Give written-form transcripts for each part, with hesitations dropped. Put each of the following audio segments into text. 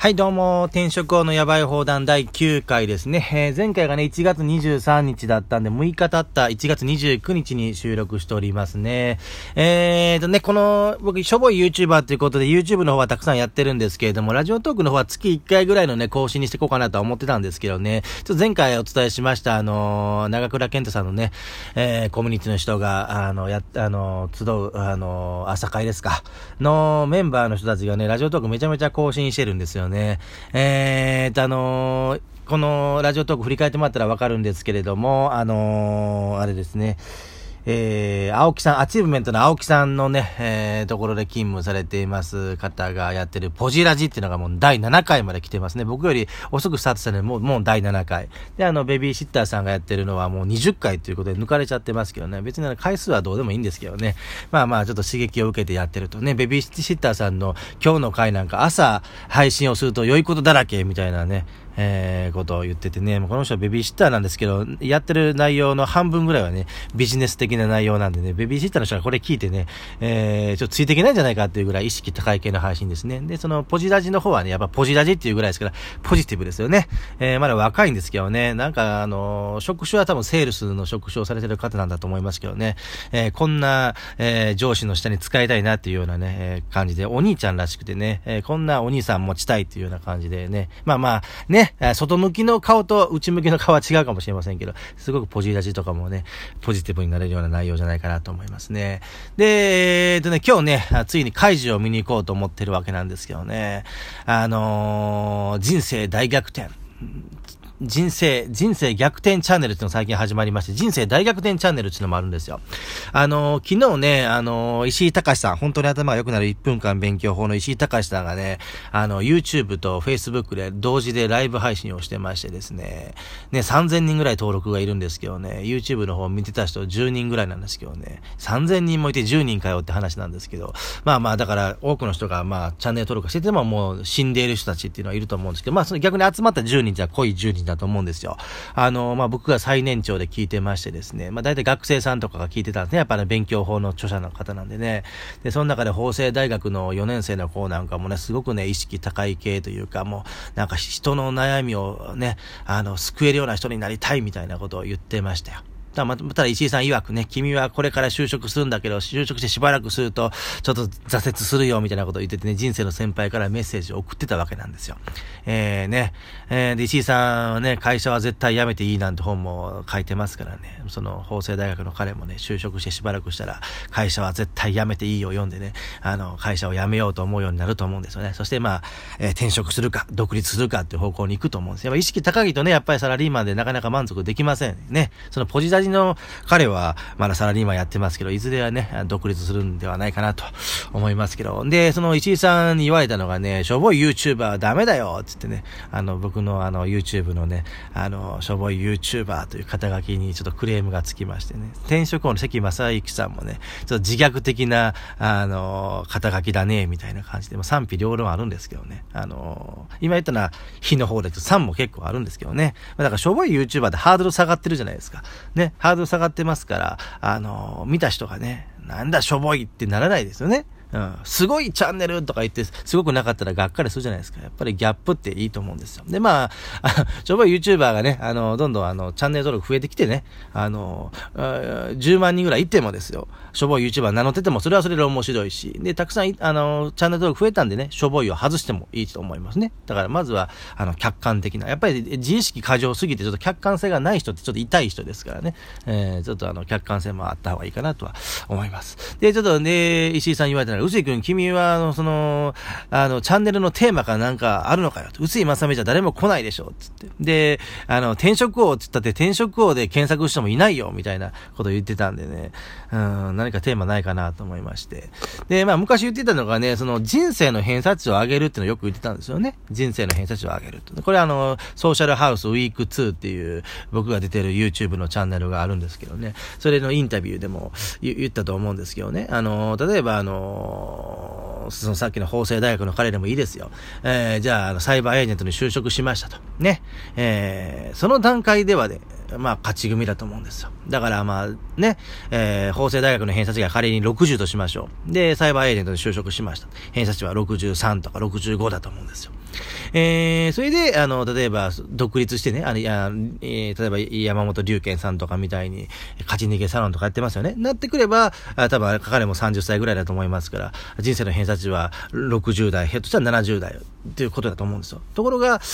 はいどうも、転職王のやばい放談第9回ですね。前回がね、1月23日だったんで、6日経った1月29日に収録しておりますね。この、僕、しょぼい YouTuber ということで、YouTube の方はたくさんやってるんですけれども、ラジオトークの方は月1回ぐらいのね、更新にしていこうかなとは思ってたんですけどね、ちょっと前回お伝えしました、長倉健太さんのね、コミュニティの人が、集う、朝会ですか、のメンバーの人たちがね、ラジオトークめちゃめちゃ更新してるんですよね。このラジオトーク振り返ってもらったらわかるんですけれども、あれですね、青木さん、アチーブメントの青木さんのね、ところで勤務されています方がやってるポジラジっていうのがもう第7回まで来てますね。僕より遅くスタートしたのでもう第7回。で、ベビーシッターさんがやってるのはもう20回ということで抜かれちゃってますけどね。別に回数はどうでもいいんですけどね。まあちょっと刺激を受けてやってるとね。ベビーシッターさんの今日の回なんか朝配信をすると良いことだらけみたいなね。ことを言っててね、この人はベビーシッターなんですけど、やってる内容の半分ぐらいはね、ビジネス的な内容なんでね、ベビーシッターの人がこれ聞いてね、ちょっとついていけないんじゃないかっていうぐらい意識高い系の配信ですね。で、そのポジラジの方はね、やっぱポジラジっていうぐらいですから、ポジティブですよね。まだ若いんですけどね、なんか職種は多分セールスの職種をされてる方なんだと思いますけどね、こんな、上司の下に使いたいなっていうようなね、感じで、お兄ちゃんらしくてね、こんなお兄さん持ちたいっていうような感じでね、ね、外向きの顔と内向きの顔は違うかもしれませんけど、すごくポジラジとかもね、ポジティブになれるような内容じゃないかなと思いますね。で、今日ね、ついにカイジを見に行こうと思ってるわけなんですけどね、人生大逆転。人生逆転チャンネルっていうのが最近始まりまして、人生大逆転チャンネルっていうのもあるんですよ。昨日ね、石井隆さん、本当に頭が良くなる1分間勉強法の石井隆さんがね、YouTube と Facebook で同時でライブ配信をしてましてですね、3000人ぐらい登録がいるんですけどね、YouTube の方見てた人10人ぐらいなんですけどね、3000人もいて10人かよって話なんですけど、だから多くの人がチャンネル登録しててももう死んでいる人たちっていうのはいると思うんですけど、その逆に集まった10人じゃ濃い10人だと思うんですよ。僕が最年長で聞いてましてですね、大体学生さんとかが聞いてたんですね。やっぱり勉強法の著者の方なんでね。で、その中で法政大学の4年生の子なんかもね、すごくね、意識高い系というか、もう、なんか人の悩みをね、救えるような人になりたいみたいなことを言ってましたよ。ただ石井さん曰くね、君はこれから就職するんだけど、就職してしばらくすると、ちょっと挫折するよみたいなことを言っててね、人生の先輩からメッセージを送ってたわけなんですよ。で、石井さんはね、会社は絶対辞めていいなんて本も書いてますからね、その法政大学の彼もね、就職してしばらくしたら、会社は絶対辞めていいを読んでね、会社を辞めようと思うようになると思うんですよね。そして転職するか、独立するかっていう方向に行くと思うんですよ。意識高いとね、やっぱりサラリーマンでなかなか満足できませんね。そのポジラジの彼はまだサラリーマンやってますけど、いずれはね、独立するんではないかなと思いますけど。で、その石井さんに言われたのがね、しょぼい YouTuber はダメだよって言ってね、僕のYouTube のね、しょぼい YouTuber という肩書きにちょっとクレームがつきましてね、転職王の関正幸さんもね、ちょっと自虐的な、肩書きだね、みたいな感じで、賛否両論あるんですけどね、今言ったのは、非の方で、3も結構あるんですけどね、だからしょぼい YouTuber ってハードル下がってるじゃないですか。ね、ハードル下がってますから、見た人がね、なんだしょぼいってならないですよね。すごいチャンネルとか言って、すごくなかったらがっかりするじゃないですか。やっぱりギャップっていいと思うんですよ。で、しょぼい YouTuber がね、どんどんチャンネル登録増えてきてね、10万人ぐらいいってもですよ、しょぼい YouTuber 名乗ってても、それはそれで面白いし、で、たくさん、チャンネル登録増えたんでね、しょぼいを外してもいいと思いますね。だからまずは、客観的な、やっぱり自意識過剰すぎて、ちょっと客観性がない人ってちょっと痛い人ですからね、ちょっと客観性もあった方がいいかなとは思います。で、ちょっとね、石井さん言われたのが、うすい君、君は、チャンネルのテーマかなんかあるのかよと。うすいまさみじゃ誰も来ないでしょつって。で、転職王って言ったって転職王で検索してもいないよみたいなことを言ってたんでね、何かテーマないかなと思いまして。で、昔言ってたのがね、その人生の偏差値を上げるっていうのをよく言ってたんですよね。人生の偏差値を上げると。これソーシャルハウスウィーク2っていう僕が出てる YouTube のチャンネルがあるんですけどね。それのインタビューでも言ったと思うんですけどね。例えばそのさっきの法政大学の彼でもいいですよ。じゃあ、サイバーエージェントに就職しましたと。ね。その段階ではね、勝ち組だと思うんですよ。だからね、法政大学の偏差値が仮に60としましょう。で、サイバーエージェントに就職しました。偏差値は63とか65だと思うんですよ。 それで、例えば、独立してね、例えば、山本龍賢さんとかみたいに、勝ち逃げサロンとかやってますよね。なってくれば、多分、彼も30歳ぐらいだと思いますから、人生の偏差値は60代、ひょっとしたら70代っていうことだと思うんですよ。ところが、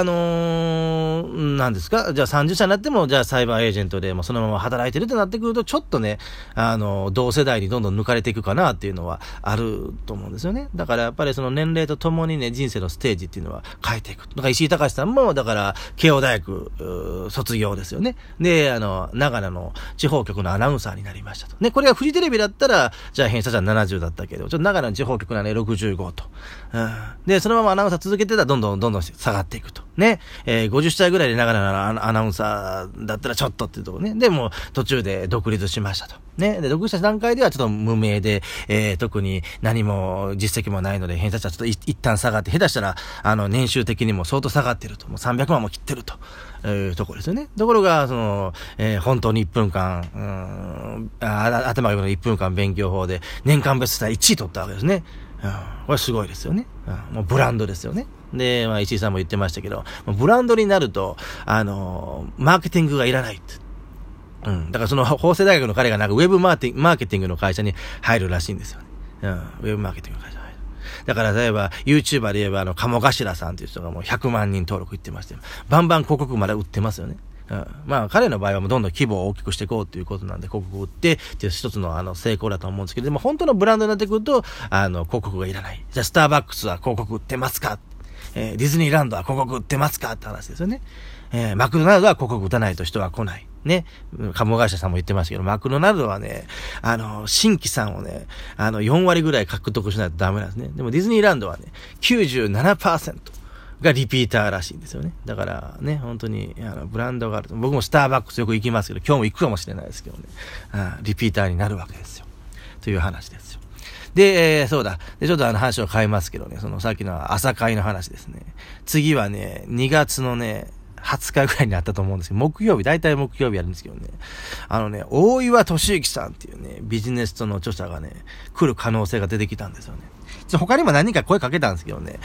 何ですか、じゃあ30歳になっても、じゃあサイバーエージェントでもそのまま働いてるってなってくると、ちょっとね、同世代にどんどん抜かれていくかなっていうのはあると思うんですよね。だからやっぱりその年齢とともにね、人生のステージっていうのは変えていく。だから石井隆さんも、だから、慶応大学、卒業ですよね。で、長野の地方局のアナウンサーになりましたと。ね、これがフジテレビだったら、じゃあ偏差値は70だったけど、ちょっと長野の地方局ならね、65と。で、そのままアナウンサー続けてたら、どんどん下がっていくと。ね、50歳ぐらいで長野のアナウンサーだったらちょっとっていうところね。で、もう途中で独立しましたと。ね、で、独立した段階ではちょっと無名で、特に何も実績もないので、偏差値はちょっと一旦下がって、下手したら、年収的にも相当下がってると。もう300万も切ってると。ところですよね。ところが、本当に1分間、頭がの1分間勉強法で、年間ベスト1位取ったわけですね。これすごいですよね。もうブランドですよね。で、石井さんも言ってましたけど、ブランドになると、マーケティングがいらないって。だからその法政大学の彼がなんかウェブマーケティングの会社に入るらしいんですよね。ウェブマーケティングの会社に入る。だから例えば YouTuber で言えば鴨頭さんという人がもう100万人登録いってましてバンバン広告まで売ってますよね。まあ彼の場合はもうどんどん規模を大きくしていこうということなんで広告を売ってっていう一つの成功だと思うんですけど、でも本当のブランドになってくると広告がいらない。じゃあスターバックスは広告売ってますか、ディズニーランドは広告売ってますかって話ですよね。マクドナルドは広告打たないと人は来ない。ね。鴨会社さんも言ってましたけど、マクドナルドはね、新規さんをね、4割ぐらい獲得しないとダメなんですね。でもディズニーランドはね、97% がリピーターらしいんですよね。だからね、本当に、ブランドがあると。僕もスターバックスよく行きますけど、今日も行くかもしれないですけどね。リピーターになるわけですよ。という話ですよ。で、そうだ。で、ちょっと話を変えますけどね、さっきの朝会の話ですね。次はね、2月のね、20日ぐらいになったと思うんですけど、大体木曜日やるんですけどね。大岩俊之さんっていうね、ビジネス書の著者がね、来る可能性が出てきたんですよね。他にも何人か声かけたんですけどね。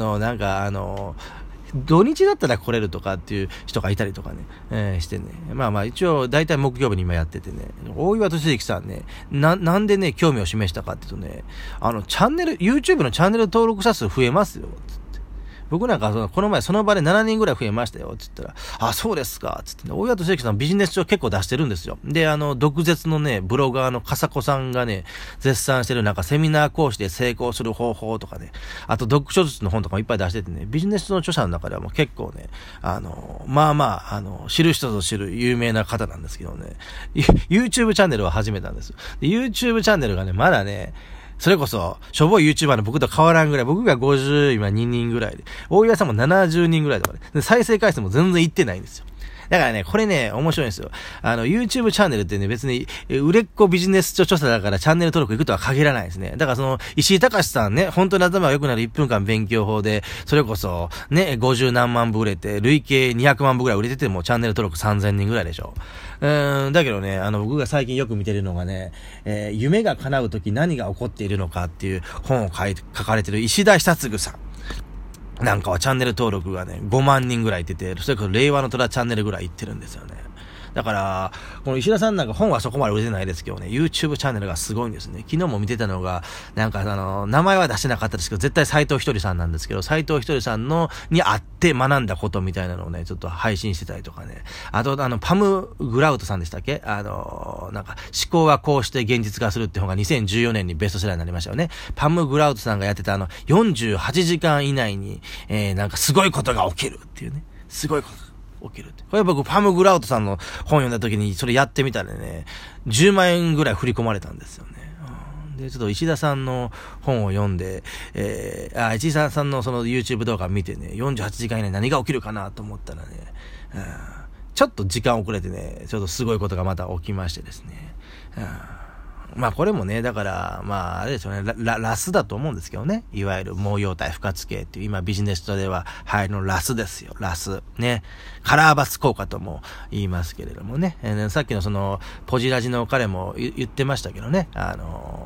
土日だったら来れるとかっていう人がいたりとかね、してね。まあ一応大体木曜日に今やっててね、大岩俊之さんね、なんでね、興味を示したかっていうとね、YouTube のチャンネル登録者数増えますよ。僕なんかこの前その場で7人ぐらい増えましたよ、つったら、あ、そうですか、つってね、大岩俊之さんビジネス書結構出してるんですよ。で、毒舌のね、ブロガーの笠子さんがね、絶賛してるなんかセミナー講師で成功する方法とかね、あと読書術の本とかもいっぱい出しててね、ビジネス書の著者の中ではもう結構ね、知る人ぞ知る有名な方なんですけどね、YouTube チャンネルを始めたんです。で、YouTube チャンネルがね、まだね、それこそ、しょぼい YouTuber の僕と変わらんぐらい、僕が52人ぐらいで、大岩さんも70人ぐらいとかね、で再生回数も全然いってないんですよ。だからね、これね、面白いんですよ。YouTube チャンネルってね、別に、売れっ子ビジネス著者だからチャンネル登録行くとは限らないですね。だから石井隆さんね、本当に頭が良くなる1分間勉強法で、それこそ、ね、50何万部売れて、累計200万部ぐらい売れてても、チャンネル登録3000人ぐらいでしょ。だけどね、僕が最近よく見てるのがね、夢が叶うとき何が起こっているのかっていう本を書かれてる石田久嗣さん。なんかはチャンネル登録がね、5万人ぐらいいってて、それこそ令和の虎チャンネルぐらいいってるんですよね。だから、この石田さんなんか本はそこまで売れてないですけどね、YouTube チャンネルがすごいんですね。昨日も見てたのが、なんか名前は出してなかったですけど、絶対斉藤ひとりさんなんですけど、斉藤ひとりさんに会って学んだことみたいなのをね、ちょっと配信してたりとかね。あと、パム・グラウトさんでしたっけ？なんか、思考はこうして現実化するって本が2014年にベストセラーになりましたよね。パム・グラウトさんがやってた48時間以内に、なんかすごいことが起きるっていうね。すごいこと。起きるって。これ僕、パム・グラウトさんの本読んだ時にそれやってみたらね、10万円ぐらい振り込まれたんですよね。で、ちょっと石田さんの本を読んで、石田さんのその YouTube 動画見てね、48時間以内に何が起きるかなと思ったらね、ちょっと時間遅れてね、ちょっとすごいことがまた起きましてですね。まあこれもね、だから、まああれですよね、ラスだと思うんですけどね。いわゆる毛様体不活系っていう、今ビジネス書では入るのラスですよ、ラス。ね。カラーバス効果とも言いますけれどもね。さっきのポジラジの彼も言ってましたけどね。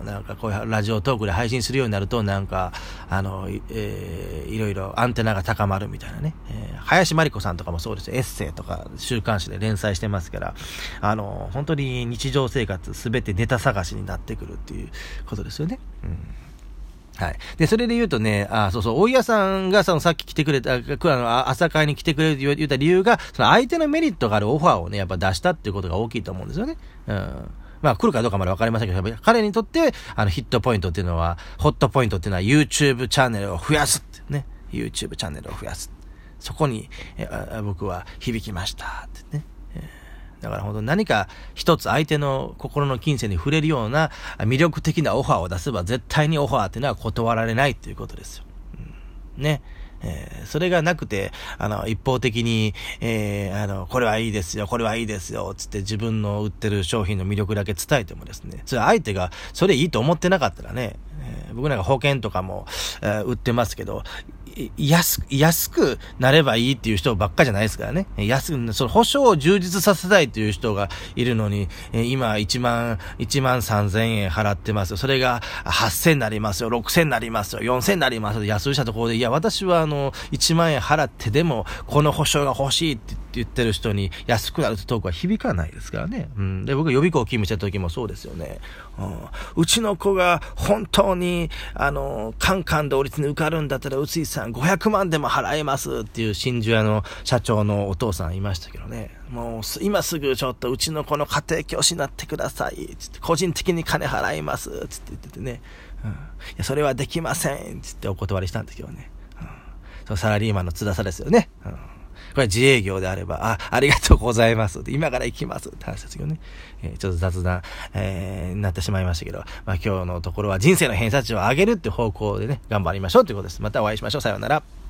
なんかこういうラジオトークで配信するようになると、なんか、いろいろアンテナが高まるみたいなね。林真理子さんとかもそうですよ。エッセイとか週刊誌で連載してますから、本当に日常生活すべてネタ探しになってくるっていうことですよね。はい。で、それで言うとね、そうそう、大家さんがさっき来てくれた、朝会に来てくれると言った理由が、その相手のメリットがあるオファーをね、やっぱ出したっていうことが大きいと思うんですよね。まあ来るかどうかまでわかりませんけど、やっぱり彼にとって、ヒットポイントっていうのは、ホットポイントっていうのは YouTube チャンネルを増やすってね。YouTube チャンネルを増やす。そこに、僕は響きましたってね。だから本当に何か一つ相手の心の金銭に触れるような魅力的なオファーを出せば絶対にオファーっていうのは断られないっていうことですよ。ね。それがなくて、一方的に、これはいいですよ、これはいいですよ、つって自分の売ってる商品の魅力だけ伝えてもですね、それ相手がそれいいと思ってなかったらね、僕なんか保険とかも、売ってますけど、安くなればいいっていう人ばっかじゃないですからね。その保証を充実させたいっていう人がいるのに、今1万3000円払ってますよ。それが8000になりますよ、6000になりますよ、4000になりますよ。安いしたところで、いや、私は1万円払ってでも、この保証が欲しいって言ってる人に安くなるってトークは響かないですからね。で、僕予備校勤務した時もそうですよね。うちの子が本当に、カンカン同率に受かるんだったら、うついさん500万でも払えますっていう真珠屋の社長のお父さんいましたけどね。もう今すぐちょっとうちの子の家庭教師になってくださいつって、個人的に金払いますつって言っててね、いやそれはできませんつってお断りしたんですけどね、そのサラリーマンの辛さですよね。これ自営業であれば、ありがとうございます。今から行きますって話ですけどね。ちょっと雑談、になってしまいましたけど、今日のところは人生の偏差値を上げるって方向でね、頑張りましょうということです。またお会いしましょう。さようなら。